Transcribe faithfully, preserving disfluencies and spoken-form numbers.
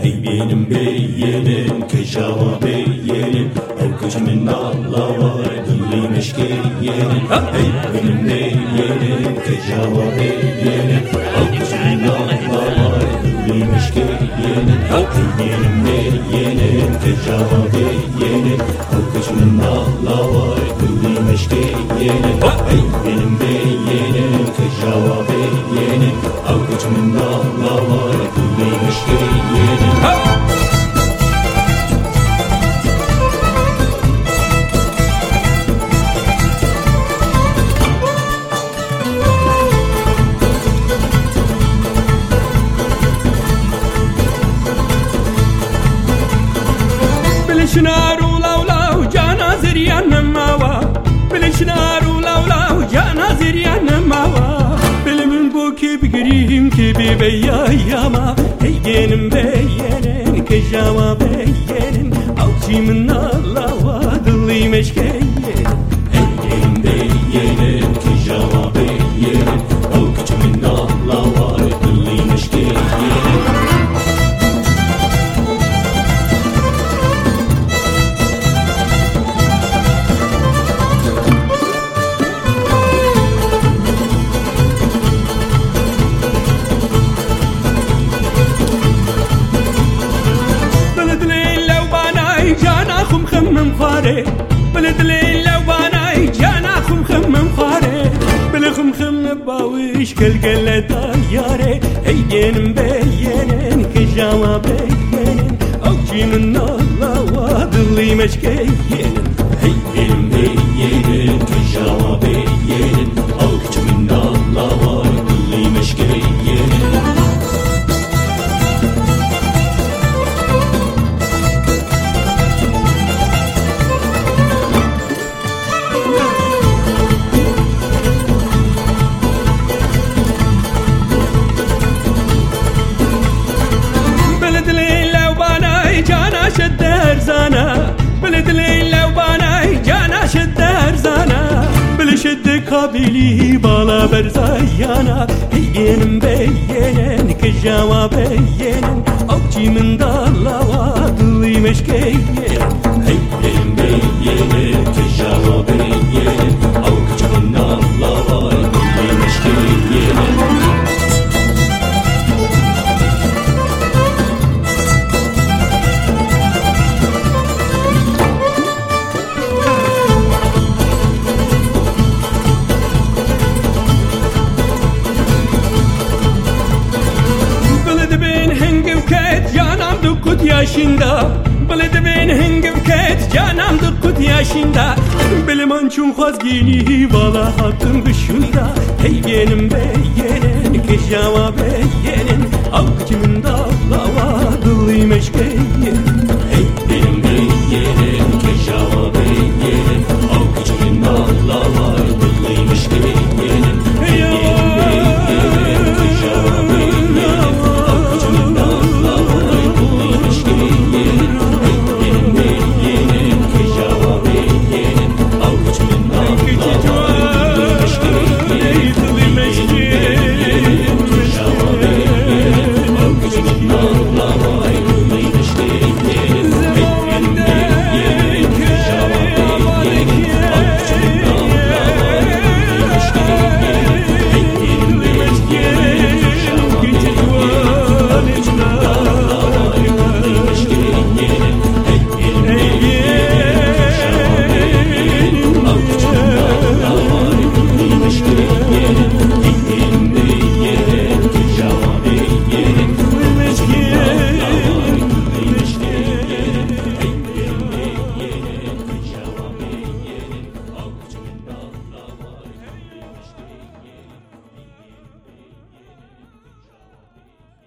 Hey benim beyenim keşava beyenim Evkıç min Allah'a dilli meşkeyenim Hey benim beyenim keşava beyenim Evkıç min Allah'a dilli meşkeyenim Hey benim beyenim keşava beyenim Evkıç min Allah'a dilli meşkeyenim Hey benim beyenim keşava beyenim Evkıç min Allah'a dilli meşkeyenim بلشنارو لو لو جانا زريان ماوا بلشنارو لو لو جانا زريان ماوا بلمن بوكي بقريم كي بيبيا ياما هيجين بيين كجاوا بيين اوشي من الله وادلي مشكين هيجين بيين كجاوا بيين اوكج من الله وادلي مشكين خم خم فاري بلد ليل لو باناي جانا خم خم فاري بل خم خم باويش كل كل طياري هيجين بيين كجاوا بيين اوجي من الله وادلي مشكين هيجين بيين كجاوا بيين اوجي من الله وادلي مشكين زانا بلد ليلة وباناي جانا شد هرزانا بلشد قابلي بالا برزايانا هيين مبينن كجاوا بينن اوجي من دالا وادلي مشكين هيين مبينن كجاوا بينن اوجي من دالا وادلي مشكين yaşında بلد بين هنگ بكت جانم دقت yaşında بلمان چون خواز گیلی والا حقم بشوندا هی benim beyenin که جواب beyenin